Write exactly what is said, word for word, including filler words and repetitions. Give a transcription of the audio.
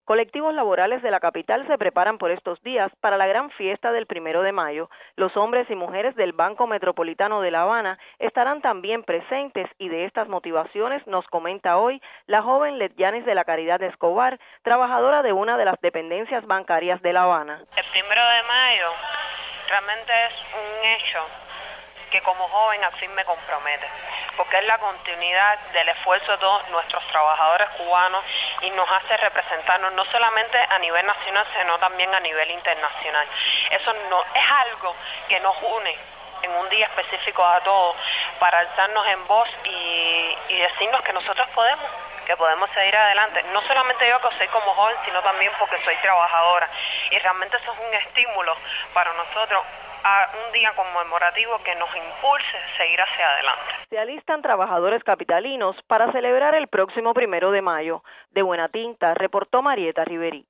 Colectivos laborales de la capital se preparan por estos días para la gran fiesta del primero de mayo. Los hombres y mujeres del Banco Metropolitano de La Habana estarán también presentes y de estas motivaciones nos comenta hoy la joven Letyanis de la Caridad Escobar, trabajadora de una de las dependencias bancarias de La Habana. El primero de mayo realmente es un hecho que como joven así me compromete, porque es la continuidad del esfuerzo de todos nuestros trabajadores cubanos y nos hace representarnos no solamente a nivel nacional, sino también a nivel internacional. Eso no es algo que nos une en un día específico a todos para alzarnos en voz y, y decirnos que nosotros podemos, que podemos seguir adelante. No solamente yo que soy como joven, sino también porque soy trabajadora. Y realmente eso es un estímulo para nosotros a un día conmemorativo que nos impulse a seguir hacia adelante. Se alistan trabajadores capitalinos para celebrar el próximo primero de mayo. De Buena Tinta, reportó Marieta Riveri.